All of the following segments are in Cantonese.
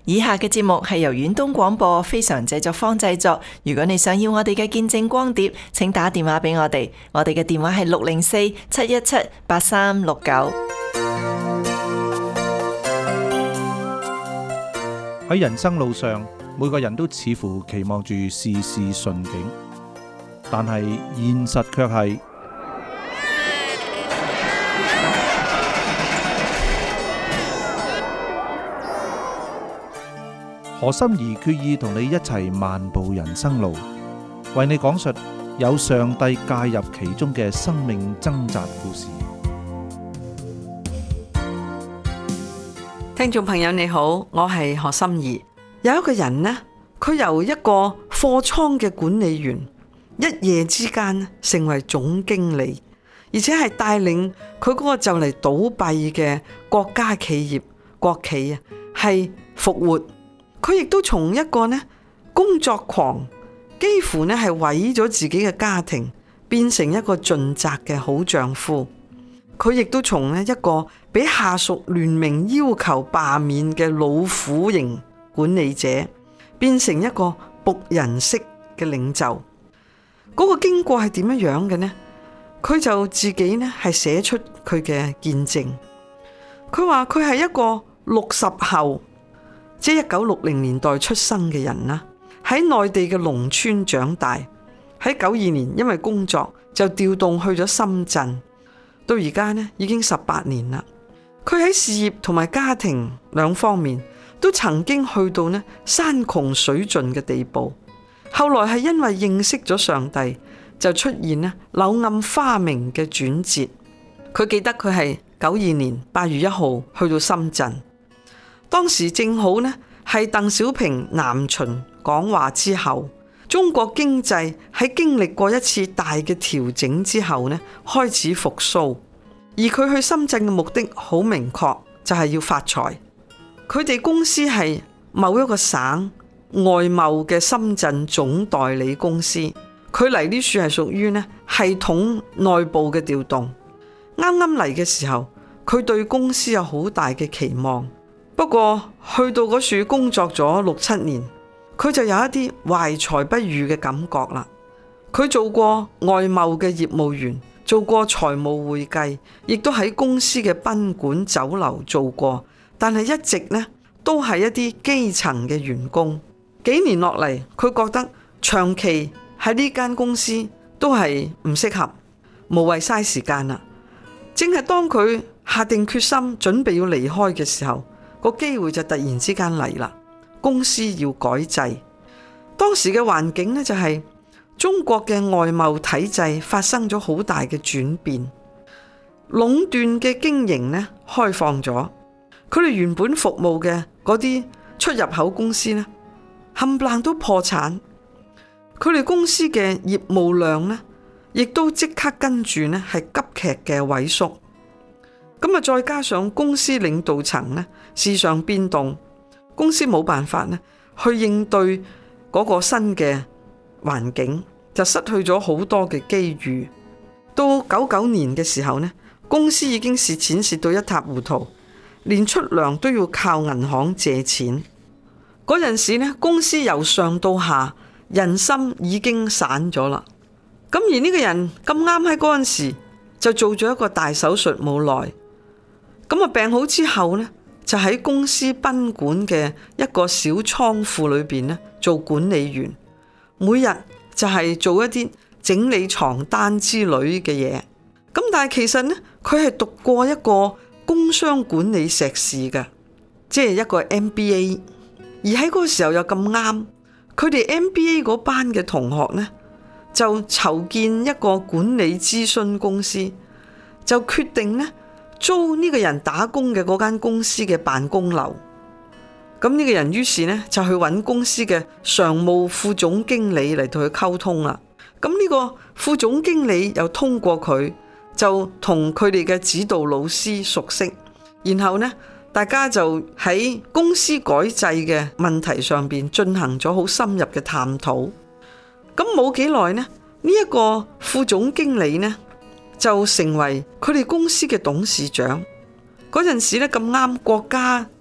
以下嘅節目係由遠東廣播非常製作坊製作。如果你想要我哋嘅見證光碟，請打電話俾我哋。我哋嘅電話係604-717-8369。 喺人生路上，每個人都似乎期望住事事順境，但係現實卻係何心怡決意同你一齊漫步人生路，為你講述有上帝介入其中嘅生命掙扎故事。 聽眾朋友你好，我係何心怡。有一個人呢，佢由一個貨倉嘅管理員，一夜之間成為總經理，而且係帶領佢嗰個就嚟倒閉嘅國家企業國企啊，係復活。佢亦都從一個呢工作狂，幾乎呢係毀咗自己嘅家庭，變成一個盡責嘅好丈夫。佢亦都從呢一個俾下屬聯名要求罷免嘅老虎型管理者，變成一個僕人式嘅領袖。嗰個經過係點樣嘅呢？佢就自己呢係寫出佢嘅見證。佢話佢係一個60後。即係1960年代出生嘅人啦，喺內地嘅農村長大，喺92年因為工作就調動去咗深圳，到而家呢已經18年啦。佢喺事業同埋家庭兩方面都曾經去到呢山窮水盡嘅地步，後來係因為認識咗上帝，就出現呢柳暗花明嘅轉折。佢記得佢係92年8月1號去到深圳。當時正好呢係鄧小平南巡講話之後，中國經濟喺經歷過一次大嘅調整之後呢開始復甦，而佢去深圳嘅目的好明確，就係要發財。佢哋公司係某一個省外貿嘅深圳總代理公司，佢嚟呢處係屬於呢系統內部嘅調動。啱啱嚟嘅時候，佢對公司有好大嘅期望。不過去到嗰處工作咗6-7年，佢就有一啲懷才不遇嘅感覺啦。佢做過外貿嘅業務員，做過財務會計，亦都喺公司嘅賓館酒樓做過，但係一直呢都係一啲基層嘅員工。幾年落嚟，佢覺得長期喺呢間公司都係唔適合，無謂嘥時間啦。正係當佢下定決心準備要離開嘅時候，個機會就突然之間嚟啦，公司要改制。當時嘅環境呢，就係中國嘅外貿體制發生咗好大嘅轉變，壟斷嘅經營呢開放咗，佢哋原本服務嘅嗰啲出入口公司呢冚唪唥都破產，佢哋公司嘅業務量呢亦都即刻跟住呢係急劇嘅萎縮。咁啊，再加上公司領導層呢時常變動，公司冇辦法呢去應對嗰個新嘅環境，就失去咗好多嘅機遇。到99年嘅時候呢，公司已經蝕錢蝕到一塌糊塗，連出糧都要靠銀行借錢。嗰陣時呢，公司由上到下人心已經散咗啦。咁而呢個人咁啱喺嗰陣時就做咗一個大手術冇耐。咁啊，病好之後呢，就喺公司賓館嘅一個小倉庫裏邊呢做管理員，每日就係做一啲整理床單之類嘅嘢。咁但係其實呢，佢係讀過一個工商管理碩士嘅，即係一個 MBA。而喺嗰個時候又咁啱，佢哋 MBA 嗰班嘅同學呢，就籌建一個管理諮詢公司，就決定呢租呢個人打工嘅嗰間公司嘅辦公樓。咁呢個人於是呢就去揾公司嘅常務副總經理嚟同佢溝通啦。咁呢個副總經理又通過佢就同佢哋嘅指導老師熟悉，然後呢大家就喺公司改制嘅問題上邊進行咗好深入嘅探討。咁冇幾耐呢，呢一個副總經理呢就成為佢哋公司嘅董事長。嗰陣時咧咁啱國家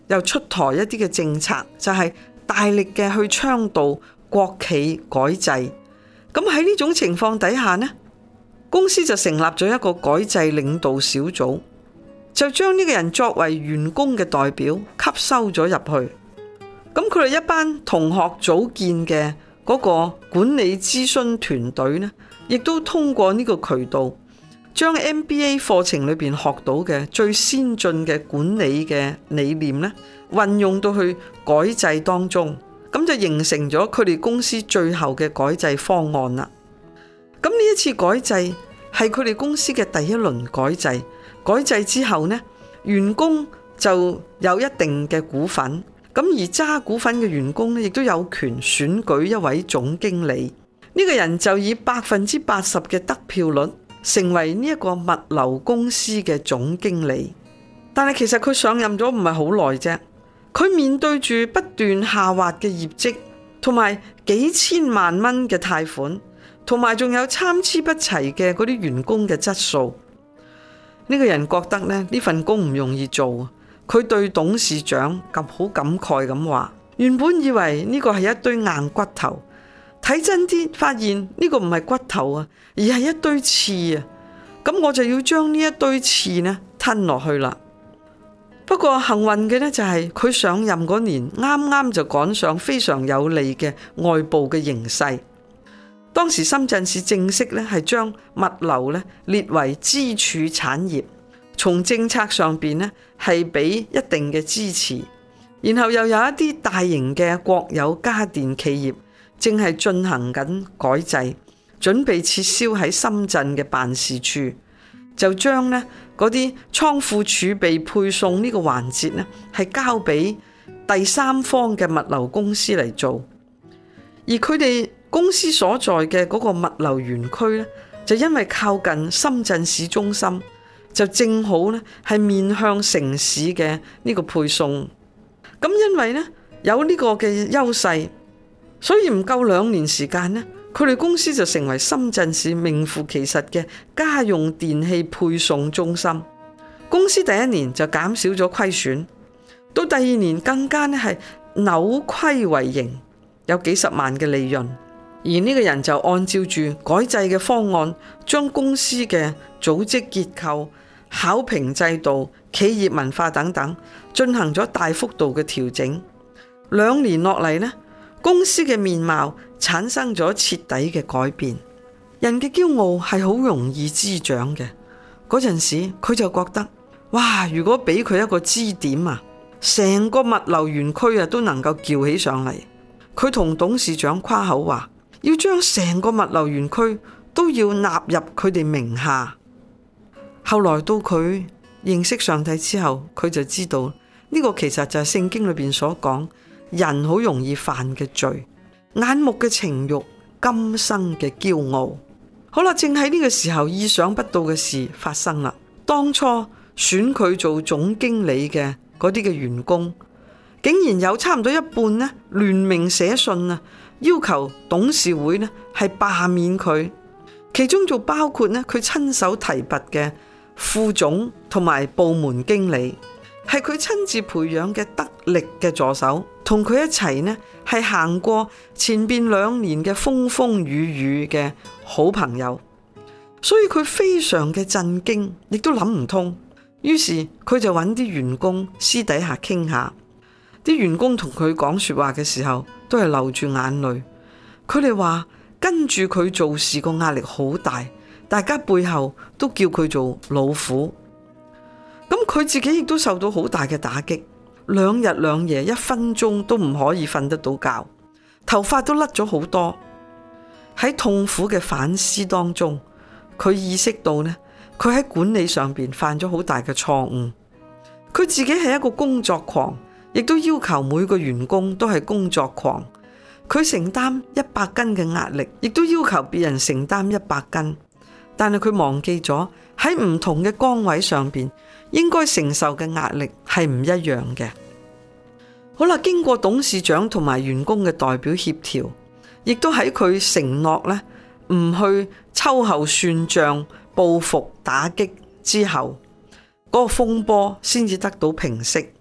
又出台一啲嘅政策，就係大力嘅去倡導國企改制。咁喺呢種情況底下呢，公司就成立咗一個改制領導小組，就將呢個人作為員工嘅代表吸收咗入去。咁佢哋一班同學組建嘅嗰個管理諮詢團隊呢，亦都通過呢個渠道，將 MBA 課程裏邊學到嘅最先進嘅管理嘅理念呢，運用到去改制當中，咁就形成咗佢哋公司最後嘅改制方案啦。咁呢一次改制係佢哋公司嘅第一輪改制。改制之後呢，員工就有一定嘅股份，咁而揸股份嘅員工呢，亦都有權選舉一位總經理。呢個人就以80%嘅得票率成為呢一個物流公司嘅總經理。但係其實佢上任咗唔係好耐啫，佢面對住不斷下滑嘅業績，同埋幾千萬蚊嘅貸款，同埋仲有參差不齊嘅嗰啲員工嘅質素。呢個人覺得呢份工唔容易做，佢對董事長好感慨咁話：原本以為呢個係一堆硬骨頭，睇真啲發現呢個唔係骨頭啊，而係一堆刺啊！咁我就要將呢一堆刺呢吞落去啦。不過幸運嘅呢，就係佢上任嗰年啱啱就趕上非常有利嘅外部嘅形勢。當時深圳市正式咧係將物流咧列為支柱產業，從政策上邊咧係俾一定嘅支持，然後又有一啲大型嘅國有家電企業正係進行緊改制，準備撤銷喺深圳嘅辦事處，就將咧嗰啲倉庫儲備配送呢個環節咧係交俾第三方嘅物流公司嚟做，而佢哋公司所在嘅嗰個物流園區呢，就因為靠近深圳市中心，就正好呢係面向城市嘅呢個配送。咁因為呢有呢個嘅優勢，所以唔夠2年時間呢，佢哋公司就成為深圳市名副其實嘅家用電器配送中心。公司第1年就減少咗虧損，到第2年更加呢係扭虧為盈，有幾十萬嘅利潤。而呢個人就按照住改制嘅方案，將公司嘅組織結構、考評制度、企業文化等等進行咗大幅度嘅調整。2年落嚟呢，公司嘅面貌產生咗徹底嘅改變。人嘅驕傲係好容易滋長嘅，嗰陣時佢就覺得，哇！如果俾佢一個支點啊，成個物流園區啊都能夠撬起上嚟。佢同董事長誇口話，要將成個物流園區都要納入佢哋名下。後來到佢認識上帝之後，佢就知道呢個其實就係聖經裏邊所講人好容易犯嘅罪，眼目嘅情慾，今生嘅驕傲。好啦，正喺呢個時候，意想不到嘅事發生啦。當初選佢做總經理嘅嗰啲嘅員工，竟然有差唔多一半呢聯名寫信啊，要求董事會呢係罷免佢，其中就包括呢佢親手提拔嘅副總同埋部門經理，係佢親自培養嘅得力嘅助手，同佢一齊呢係行過前邊2年嘅風風雨雨嘅好朋友，所以佢非常嘅震驚，亦都諗唔通。於是佢就揾啲員工私底下傾下，啲員工同佢講說話嘅時候，都係流住眼淚。佢哋話跟住佢做事個壓力好大，大家背後都叫佢做老虎。咁佢自己亦都受到好大嘅打擊，2日2夜1分鐘都唔可以瞓得到覺，頭髮都甩咗好多。喺痛苦嘅反思當中，佢意識到呢，佢喺管理上邊犯咗好大嘅錯誤。佢自己係一個工作狂，亦都要求每個員工都係工作狂。佢承擔100斤嘅壓力，亦都要求別人承擔100斤。但係佢忘記咗喺唔同嘅崗位上邊，應該承受嘅壓力係唔一樣嘅。好啦，經過董事長同埋員工嘅代表協調，亦都喺佢承諾呢唔去秋後算賬、報復打擊之後，嗰個風波先至得到平息。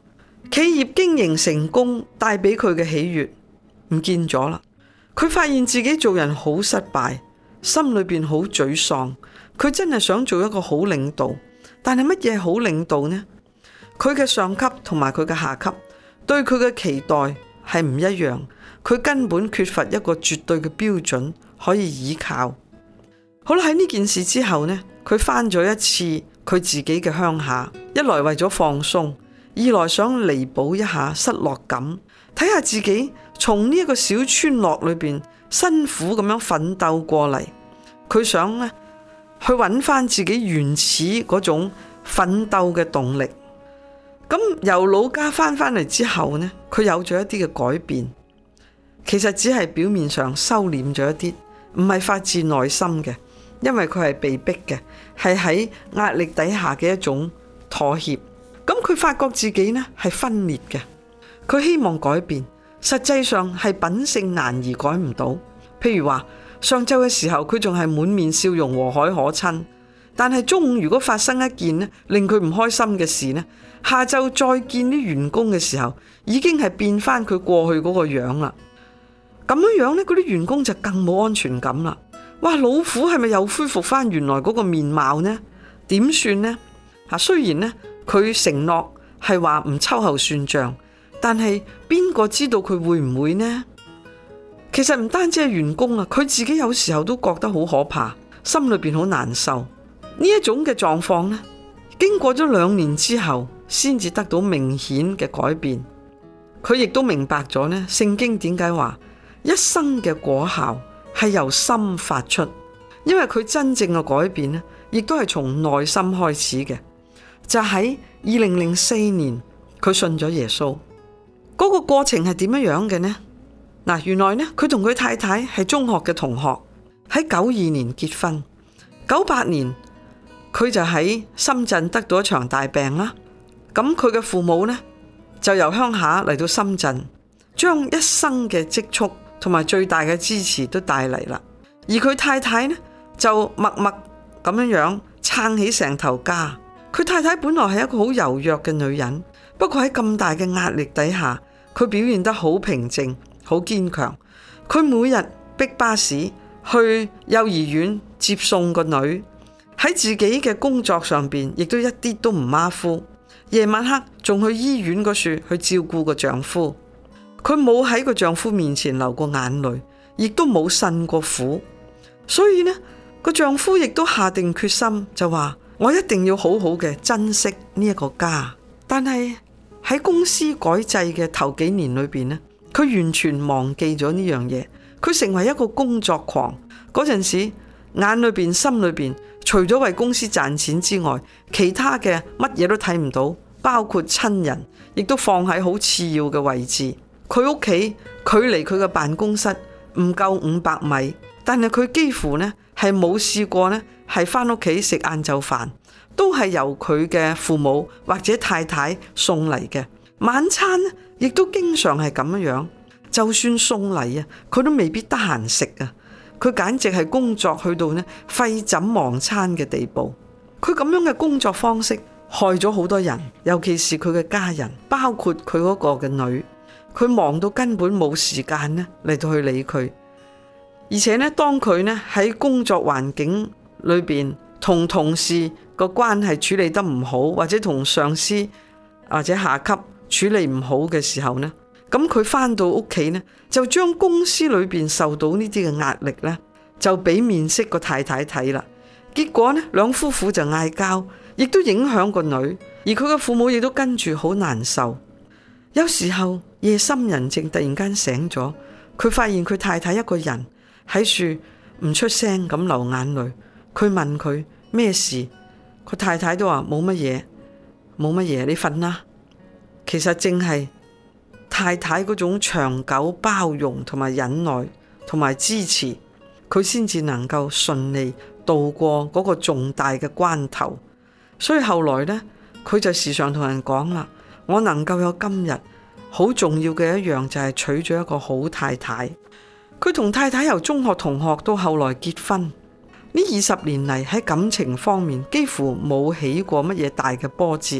企業經營成功帶俾佢嘅喜悅唔見咗啦。佢發現自己做人好失敗，心裏邊好沮喪。佢真係想做一個好領導，但係乜嘢係好領導呢？佢嘅上級同埋佢嘅下級對佢嘅期待係唔一樣，佢根本缺乏一個絕對嘅標準可以依靠。好啦，喺呢件事之後呢，佢返咗一次佢自己嘅鄉下，一來為咗放鬆，二來想彌補一下失落感，睇下自己從呢一個小村落裏邊辛苦咁樣奮鬥過嚟，佢想呢去揾翻自己原始嗰種奮鬥嘅動力。咁由老家翻嚟之後呢，佢有咗一啲嘅改變，其實只係表面上收斂咗一啲，唔係發自內心嘅，因為佢係被逼嘅，係喺壓力底下嘅一種妥協。咁佢發覺自己呢係分裂嘅，佢希望改變，實際上係品性難移改唔到。譬如話上晝嘅時候佢仲係滿面笑容和藹可親，但係中午如果發生一件呢令佢唔開心嘅事呢，下晝再見啲員工嘅時候已經係變翻佢過去嗰個樣啦。咁樣呢，嗰啲員工就更冇安全感啦。哇，老虎係咪又恢復翻原來嗰個面貌呢？點算呢？雖然呢佢承諾係話唔秋後算賬，但係邊個知道佢會唔會呢？其實唔單止係員工啊，佢自己有時候都覺得好可怕，心裏邊好難受。呢一種嘅狀況呢，經過咗2年之後，先至得到明顯嘅改變。佢亦都明白咗呢，聖經點解話一生嘅果效係由心發出，因為佢真正嘅改變呢，亦都係從內心開始嘅。就喺2004年，佢信咗耶穌。嗰個過程係點樣嘅呢？原來呢，佢同佢太太係中學嘅同學，喺92年結婚，98年佢就喺深圳得到一場大病啦。咁佢嘅父母呢，就由鄉下嚟到深圳，將一生嘅積蓄同埋最大嘅支持都帶嚟啦。而佢太太呢，就默默咁樣撐起成頭家。佢太太本來係一個好柔弱嘅女人，不過喺咁大嘅壓力底下，佢表現得好平靜，好堅強。佢每日逼巴士去幼兒園接送個女，喺自己嘅工作上邊亦都一啲都唔馬虎。夜晚黑仲去醫院嗰處去照顧個丈夫。佢冇喺個丈夫面前流過眼淚，亦都冇呻過苦。所以呢，個丈夫亦都下定決心，就話我一定要好好嘅珍惜呢一個家。但係喺公司改制嘅頭幾年裏邊呢，佢完全忘記咗呢樣嘢。佢成為一個工作狂。嗰陣時眼裏邊心裏邊除咗為公司賺錢之外，其他嘅乜嘢都睇唔到，包括親人亦都放喺好次要嘅位置。佢屋企距離佢嘅辦公室唔夠500米，但係佢幾乎呢係冇試過呢係翻屋企食晏晝飯，都係由佢嘅父母或者太太送嚟嘅。晚餐呢亦都經常係咁樣，就算送嚟啊，佢都未必得閒食啊。佢簡直係工作去到呢廢寢忘餐嘅地步。佢咁樣嘅工作方式害咗好多人，尤其是佢嘅家人，包括佢嗰個嘅女。佢忙到根本冇時間呢嚟到去理佢。而且呢，當佢呢喺工作環境裏邊同同事個關係處理得唔好，或者同上司或者下級處理唔好嘅時候呢，咁佢翻到屋企呢，就將公司裏邊受到呢啲嘅壓力呢，就俾面色個太太睇啦。結果呢，兩夫婦就嗌交，亦都影響個女，而佢嘅父母亦都跟住好難受。有時候夜深人靜，突然間醒咗，佢發現佢太太一個人喺樹唔出聲咁流眼淚。佢問佢咩事，佢太太都話冇乜嘢，冇乜嘢，你瞓啦。其實正係太太嗰種長久包容同埋忍耐同埋支持，佢先至能夠順利度過嗰個重大嘅關頭。所以後來呢，佢就時常同人講啦，我能夠有今日，好重要嘅一樣就係娶咗一個好太太。佢同太太由中學同學到後來結婚，呢20年嚟喺感情方面幾乎冇起過乜嘢大嘅波折。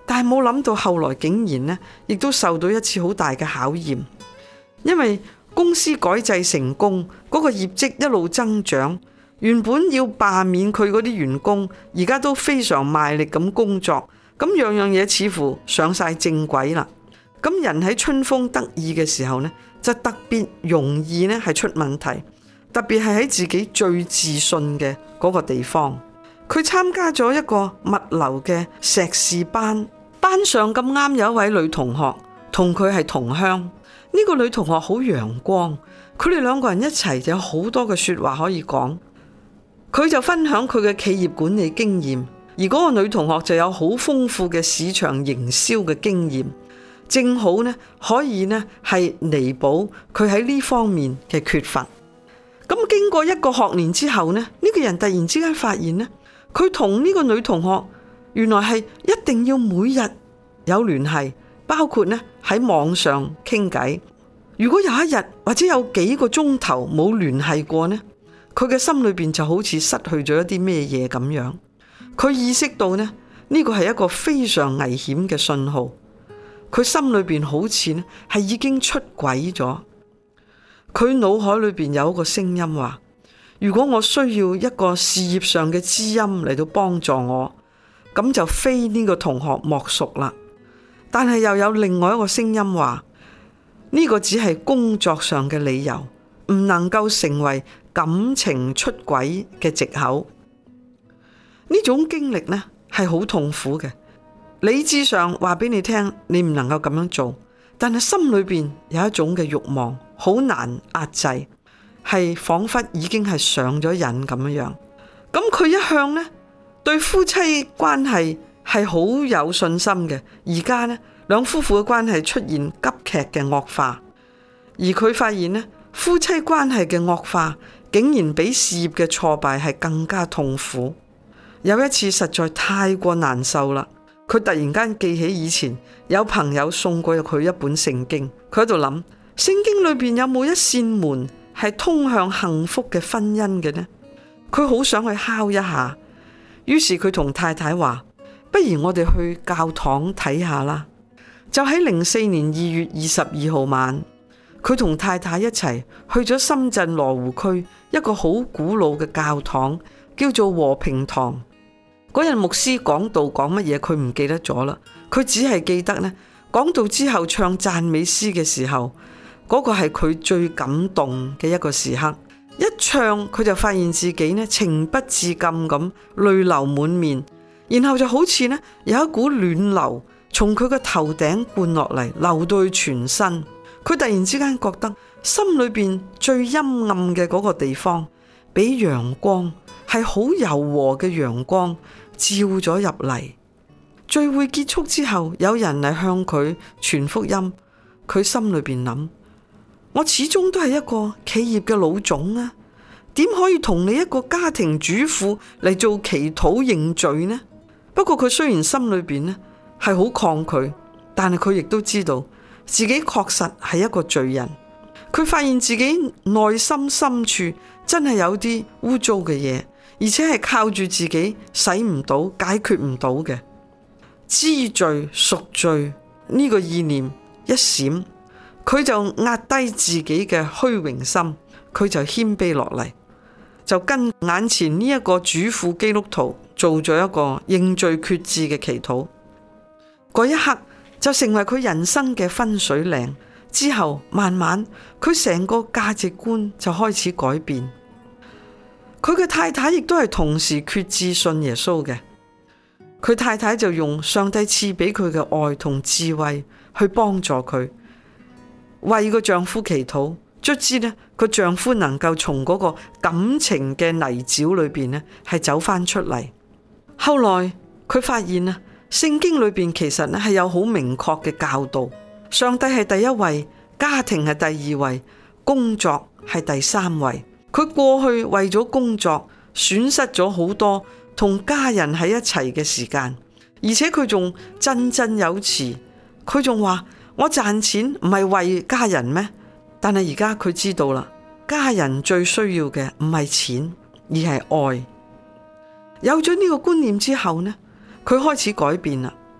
但係冇諗到後來竟然呢，亦都受到一次好大嘅考驗，因為公司改制成功，嗰個業績一路增長，原本要罷免佢嗰啲員工，而家都非常賣力咁工作，咁樣樣嘢似乎上晒正軌啦。咁人喺春風得意嘅時候呢，就特別容易呢係出問題，特別係喺自己最自信嘅嗰個地方。佢參加咗一個物流嘅碩士班，班上咁啱有一位女同學同佢係同鄉。呢個女同學好陽光，佢哋兩個人一齊就有好多嘅說話可以講。佢就分享佢嘅企業管理經驗，而嗰個女同學就有好豐富嘅市場營銷嘅經驗，正好呢可以呢係彌補佢喺呢方面嘅缺乏。咁經過一個學年之後呢，呢個人突然之間發現呢，佢同呢個女同學原來係一定要每日有聯繫，包括呢喺網上傾偈。如果有一日或者有幾個鐘頭冇聯繫過呢，佢嘅心裏邊就好似失去咗一啲咩嘢咁樣。佢意識到呢，呢個係一個非常危險嘅信號。佢心裏邊好似呢係已經出軌咗。佢腦海裏邊有一個聲音話：如果我需要一個事業上嘅知音嚟到幫助我，咁就非呢個同學莫屬啦。但係又有另外一個聲音話：呢個只係工作上嘅理由，唔能夠成為感情出軌嘅藉口。呢種經歷呢係好痛苦嘅，理智上話俾你聽，你唔能夠咁樣做，但係心裏邊有一種嘅慾望，好難壓制，係仿佛已經係上咗癮咁樣。咁佢一向呢對夫妻關係係好有信心嘅，而家呢兩夫婦嘅關係出現急劇嘅惡化，而佢發現呢夫妻關係嘅惡化竟然比事業嘅挫敗係更加痛苦。有一次實在太過難受啦，佢突然間記起以前有朋友送過佢一本聖經，佢喺度諗，聖經裏邊有冇一扇門係通向幸福嘅婚姻嘅呢？佢好想去敲一下，於是佢同太太話：不如我哋去教堂睇下啦。就喺04年2月22號晚，佢同太太一齊去咗深圳羅湖區一個好古老嘅教堂，叫做和平堂。嗰日牧師講道講乜嘢佢唔記得咗啦，佢只係記得呢，講道之後唱讚美詩嘅時候，嗰個係佢最感動嘅一個時刻。一唱佢就發現自己呢情不自禁咁淚流滿面，然後就好似呢有一股暖流從佢個頭頂灌落嚟，流到去全身。佢突然之間覺得心裏邊最陰暗嘅嗰個地方，俾陽光係好柔和嘅陽光照咗入嚟。聚會結束之後，有人嚟向佢傳福音，佢心裏邊諗：我始終都係一個企業嘅老總啊，點可以同你一個家庭主婦嚟做祈禱認罪呢？不過佢雖然心裏邊呢係好抗拒，但係佢亦都知道自己確實係一個罪人。佢發現自己內心深處真係有啲污糟嘅嘢，而且係靠住自己洗唔到、解決唔到嘅。知罪贖罪呢個意念一閃，佢就壓低自己嘅虛榮心，佢就謙卑落嚟，就跟眼前呢一個主婦基督徒做咗一個認罪決志嘅祈禱。嗰一刻就成為佢人生嘅分水嶺。之後慢慢佢成個價值觀就開始改變。佢嘅太太亦都係同時決志信耶穌嘅。佢太太就用上帝賜俾佢嘅愛同智慧去幫助佢，為個丈夫祈禱，卒之呢個丈夫能夠從嗰個感情嘅泥沼裏邊呢係走翻出嚟。後來佢發現啊，聖經裏邊其實呢係有好明確嘅教導，上帝係第一位，家庭係第二位，工作係第三位。佢過去為咗工作損失咗好多同家人喺一齊嘅時間，而且佢仲振振有詞，佢仲話：我賺錢唔係為家人咩？但係而家佢知道啦，家人最需要嘅唔係錢，而係愛。有咗呢個觀念之後呢，佢開始改變啦。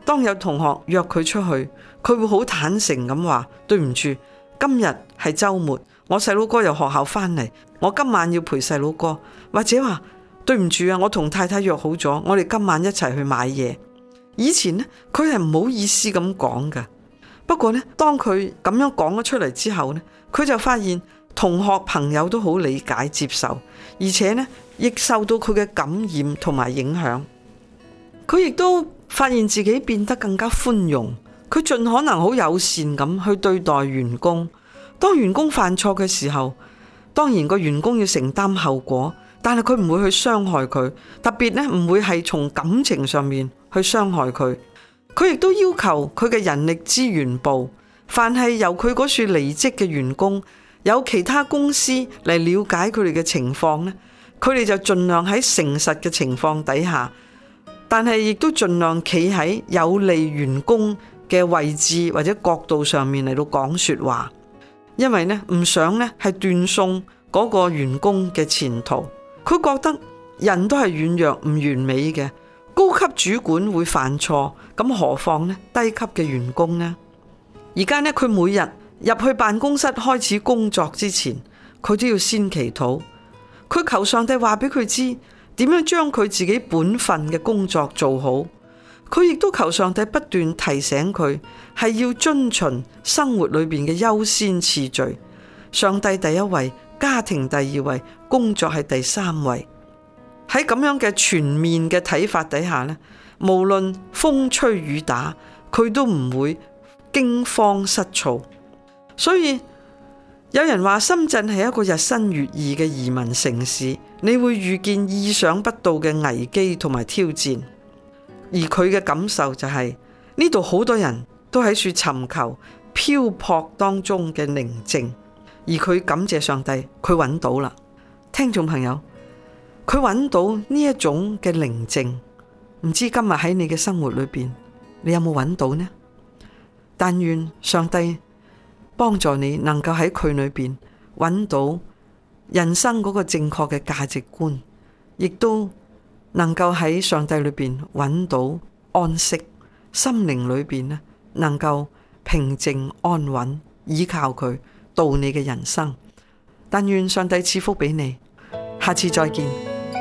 當有同學約佢出去，佢會好坦誠咁話：對唔住，今日係週末，我細佬哥由學校返嚟，我今晚要陪細佬哥。或者話：對唔住啊，我同太太約好咗，我哋今晚一齊去買嘢。以前呢，佢係唔好意思咁講㗎。不過呢，當佢咁樣講咗出嚟之後呢，佢就發現同學朋友都好理解接受，而且呢，亦受到佢嘅感染同埋影響。佢亦都發現自己變得更加寬容，佢盡可能好友善咁去對待員工。當員工犯錯嘅時候，當然個員工要承擔後果，但係佢唔會去傷害佢，特別呢，唔會係從感情上面去傷害佢。佢亦都要求佢嘅人力資源部，凡係由佢嗰處離職嘅員工，有其他公司嚟了解佢哋嘅情況呢，佢哋就盡量喺誠實嘅情況底下，但係亦都盡量企喺有利員工嘅位置或者角度上面嚟到講說話，因為呢，唔想呢係斷送嗰個員工嘅前途。佢覺得人都係軟弱唔完美嘅。高級主管會犯錯，咁何況呢低級嘅員工呢？而家呢，佢每日入去辦公室開始工作之前，佢都要先祈禱。佢求上帝話俾佢知點樣將佢自己本分嘅工作做好。佢亦都求上帝不斷提醒佢係要遵循生活裏邊嘅優先次序。上帝第一位，家庭第二位，工作係第三位。喺咁樣嘅全面嘅睇法底下呢，無論風吹雨打，佢都唔會驚慌失措。所以有人話深圳係一個日新月異嘅移民城市，你會遇見意想不到嘅危機同埋挑戰。而佢嘅感受就係呢度好多人都喺處尋求漂泊當中嘅寧靜，而佢感謝上帝，佢揾到啦。聽眾朋友，佢揾到呢一種嘅寧靜，唔知今日喺你嘅生活裏邊，你有冇揾到呢？但願上帝幫助你能夠喺佢裏邊揾到人生嗰個正確嘅價值觀，亦都能夠喺上帝裏邊揾到安息，心靈裏邊呢能夠平靜安穩，依靠佢度你嘅人生。但願上帝賜福俾你，下次再見。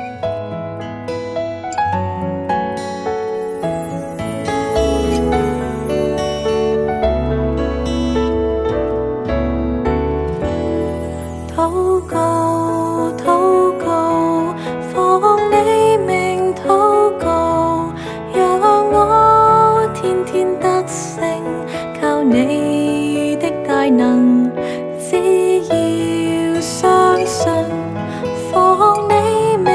你的大能，只要相信，放你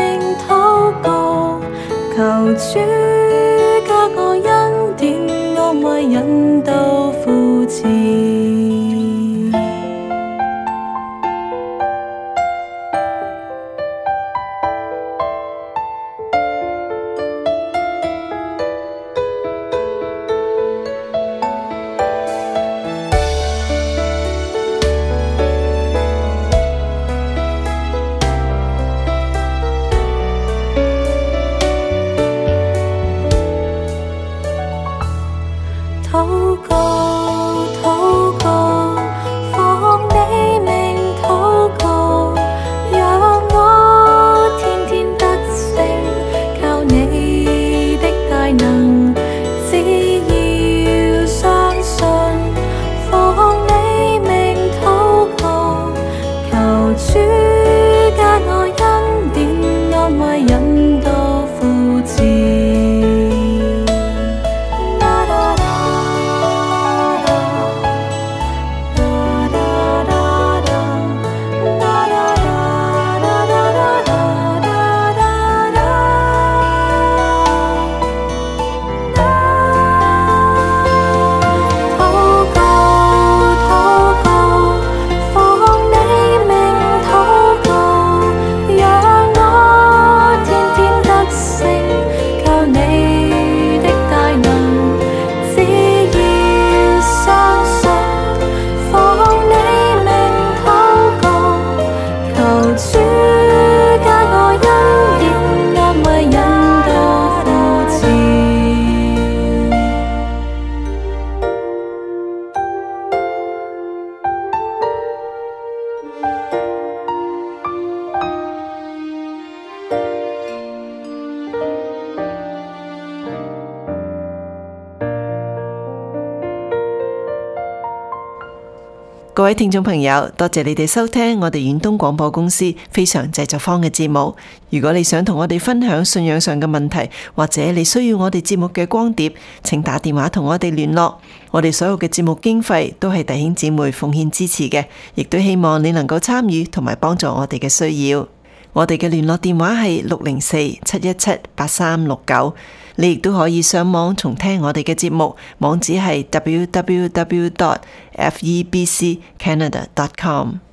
各位聽眾朋友，多謝你哋收聽我哋遠東廣播公司非常製作坊嘅節目。如果你想同我哋分享信仰上嘅問題，或者你需要我哋節目嘅光碟，請打電話同我哋聯絡。我哋所有嘅節目經費都係弟兄姊妹奉獻支持嘅，亦都希望你能夠參與同埋幫助我哋嘅需要。我哋嘅聯絡電話係604-717-8369。你亦都可以上網重聽我哋嘅節目，網址係www.febccanada.com。